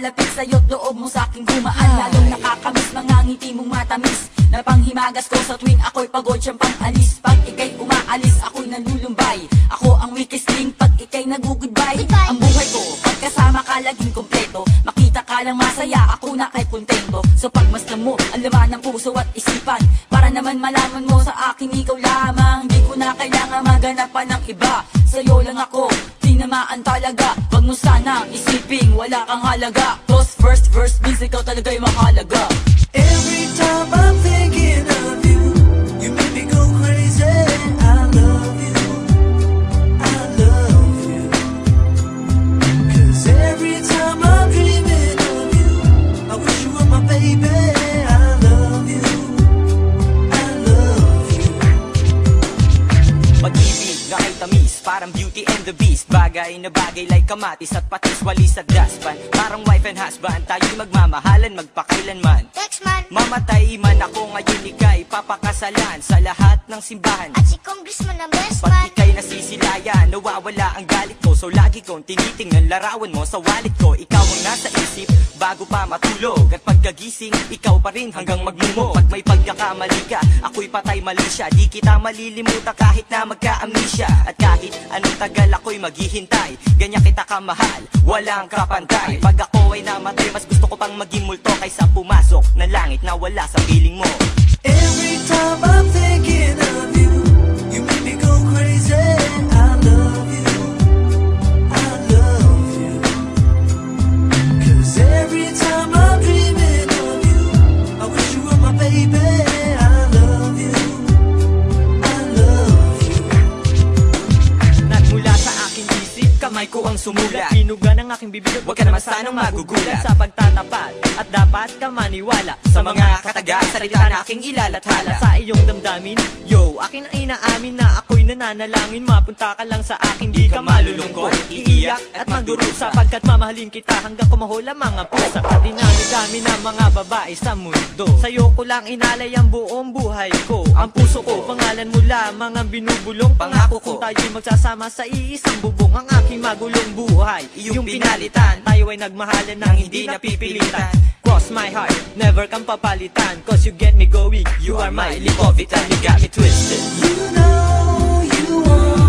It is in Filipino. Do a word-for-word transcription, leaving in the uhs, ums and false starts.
Lumalapit sa'yo't loob mo sa'king gumaan. Lalong nakakamiss mga ngiti mong matamis na panghimagas ko sa tuwing ako'y pagod siyang pang-alis. Pag ika'y umaalis, ako'y nalulumbay. Ako ang weakest link pag ika'y nag-goodbye. Ang buhay ko, pagkasama ka laging kompleto. Makita ka lang masaya, ako na kay kontento. So pagmasdan mo ang laman ng puso at isipan, para naman malaman mo sa akin ikaw lamang. Hindi ko na kailangan maganap pa ng iba, sa'yo lang ako, tinamaan talaga. Wag mo sanang isiping wala kang halaga, cause first verse means ikaw talaga'y mahalaga. Every time I'm thinking of you, you make me go crazy. I love you, I love you. Cause every time I'm dreaming of you, I wish you were my baby. I love you, I love you. Pag-ibig na kay tamis, parang Beauty and the Beast. Bagay na bagay like kamatis at patis, walis at daspan. Parang wife and husband, tayo'y magmamahalan magpakailanman. Mamatay man ako ngayon, ika'y papakasalan sa lahat ng simbahan. At si Congressman ang best Pag man. ika'y nasisilayan, nawawala ang galit ko. So lagi kong tinitingnan larawan mo sa wallet ko. Ikaw ang nasa isip bago pa matulog. At pagkagising, ikaw pa rin hanggang magmumo. Pag may pagkakamali ka, ako'y patay mali siya. Di kita malilimutan kahit na magka-amnesia. At kahit anong tagal ako'y maghihintay, ganyan kita kamahal, walang kapantay. Pag ako ay namatay, mas gusto ko pang maging multo kaysa pumasok na langit na wala sa piling mo. Every time I'm thinking of you, you make me go crazy. I love you, I love you. Cause every time I'm dreaming of you, I wish you were my baby. I love you, I love you. Nagmula sa aking isip, kamay ko ang sumulat. Pinuga ng aking bibig, huwag ka naman sanang magugulat sa pagtatapat, at dapat ka maniwala sa mga kataga salita na aking ilalathala sa iyong damdamin. Yo, akin ang inaamin na ako'y nananalangin, mapunta ka lang sa akin, di ka malulungkot, iiyak at magdurusa, pagkat mamahalin kita hanggang kumahula mga pusa. Dinami-dami na mga babae sa mundo, sa'yo ko lang inalay ang buong buhay ko. Ang puso ko, pangalan mo lamang ang binubulong. Pangako kung tayo'y magsasama sa iisang bubong, ang aking magulong buhay iyong pinalitan. Tayo ay nagmahalan ng hindi napipilitan. Cross my heart, never kang papalitan. Cause you get me going, you are my lipovitan. You got me twisted. You know you want